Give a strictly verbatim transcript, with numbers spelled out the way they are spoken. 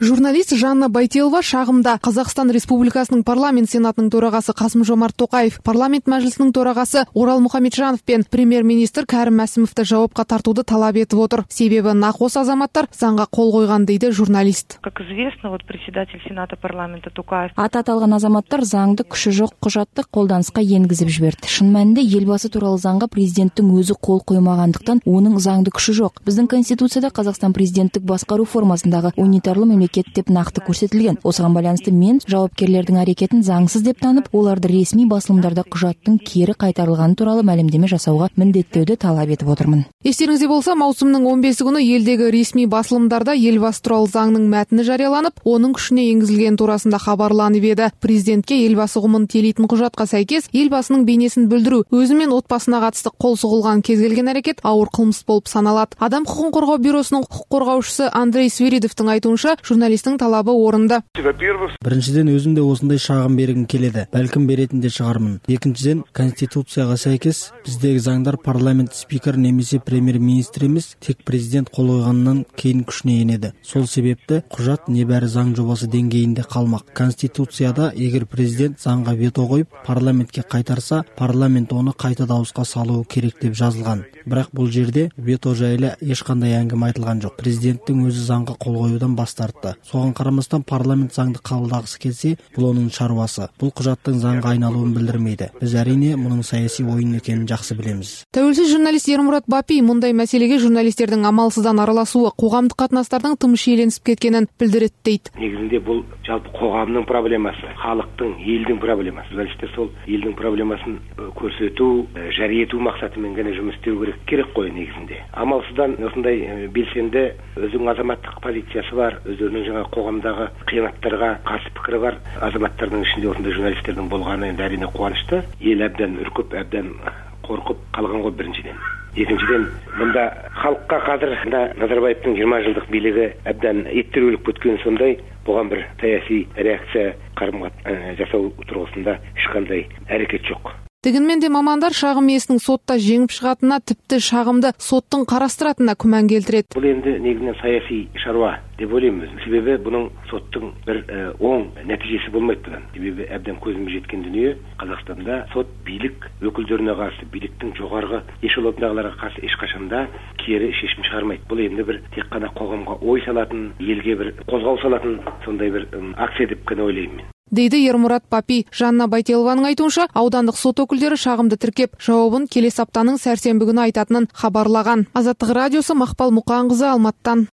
Журналист Жанна Байтелова шағымда Қазақстан Республикасының парламент сенатының төрағасы Қасым-Жомарт Тоқаев, парламент мәжілісінің төрағасы Орал Мұхамеджанов пен премьер-министр Кәрім Мәсімовті жауапқа тартуды талап етіп отыр. Себебі нақос азаматтар заңға қол қойған дейді журналист. Как известно, вот председатель Сената парламента Тоқаев. Аты аталған азаматтар заңды күші жоқ құжатты қолданысқа енгізіп жіберді. Шын мәнінде елбасы туралы заңға президенттің өзі қол қоймағандықтан оның заңды күші жоқ. Біздің конституцияда Қазақстан президенттік басқару формасындағы унитарлы мемлекет деп нақты көрсетілген. Осыған байланысты мен жауапкерлердің әрекетін заңсыз деп танып, оларды ресми басылымдарда құжаттың кері қайтарылғаны туралы мәлімдеме жасауға міндеттеуді талап етіп отырмын. Естеріңізде болса, маусымның он бесі күні елдегі ресми басылымдарда елбасы туралы заңның мәтіні жарияланып, оның күшіне енгізілген турасында хабарланып еді. Президентке елбасы ұғымын телейтін құжатқа сәйкес, елбасының бейнесін бүлдіру, өзі мен отбасына қатысты қол сұғылған кез келген әрекет ауыр қылмыс болып саналады. Адам құқығын қорғау бюросының құқық қорғаушысы Андрей Свиридовтың айтуынша, журналистің талабы орынды. Біріншіден, өзім де осындай шағым бергім келеді. Бәлкім беретін де шығармын. Екіншіден, конституцияға сәйкес біздегі заңдар парламент спикер немесе премьер-министр емес, тек президент қол қойғаннан кейін күшіне енеді. Сол себепті құжат небәрі заң жобасы деңгейінде қалмақ. Конституцияда егер президент заңға вето қойып, парламентке қайтарса, парламент оны қайта дауысқа салуы керек деп жазылған. Бірақ бұл жерде вето жайлы ешқандай әңгіме айтылған жоқ. Президенттің өзі заңға қол қоюдан бас тартты. Соған қарамастан парламент заңды қабылдағысы келсе, бұл оның шаруасы. Бұл құжаттың заңға айналуын білдірмейді. Біз әрине мұның саяси ойын екенін жақсы білеміз. Тәуелсіз журналист Ермұрат Бапи мұндай мәселеге журналистердің амалсыздан араласуы қоғамдық қатынастардың тым шиеленісіп кеткенін білдіреді дейді. Негізінде бұл жалпы қоғамның проблемасы, халықтың, елдің проблемасы. Журналистер сол елдің проблемасын көрсету, жария ету мақсатымен ғана жұмыс істеу керек керек қой негізінде. Амалсыздан осындай белсенді өзінің азаматтық позициясы бар, өздерінің жаңа қоғамдағы қиянаттарға қарсы пікірі бар азаматтардың ішінде осындай журналистердің болғаны енді әрине қуанышты. Ел әбден үркіп, әбден қорқып қалған ғой біріншіден. Екіншіден, мұнда халыққа қазір Назарбаевтың жиырма жылдық билігі әбден еттіріліп кеткен, сондай бұған бір саяси реакция қарым-қатынас жасау тұрғысында ешқандай әрекет жоқ. Дегенмен де мамандар шағым иесінің сотта жеңіп шығатынына, тіпті шағымды соттың қарастыратынына күмән келтіреді. Бұл енді негізінен саяси шаруа деп ойлаймын. Себебі бұның соттың бір ә, оң нәтижесі болмайды бұдан. Себебі әбден көзіміз жеткен дүние, Қазақстанда сот билік өкілдеріне қарсы, биліктің жоғарғы эшелонындағыларға қарсы ешқашанда кері шешім шығармайды. Бұл енді бір тек қана қоғамға ой салатын, елге бір қозғау салатын сондай бір ым, акция деп қана ойлаймын. Дейді Ермұрат Бапи. Жанна Байтелованың айтуынша, аудандық сот өкілдері шағымды тіркеп, жауабын келесі аптаның сәрсенбі күні айтатынын хабарлаған. Азаттық радиосы Мақпал Мұқанқызы, Алматыдан.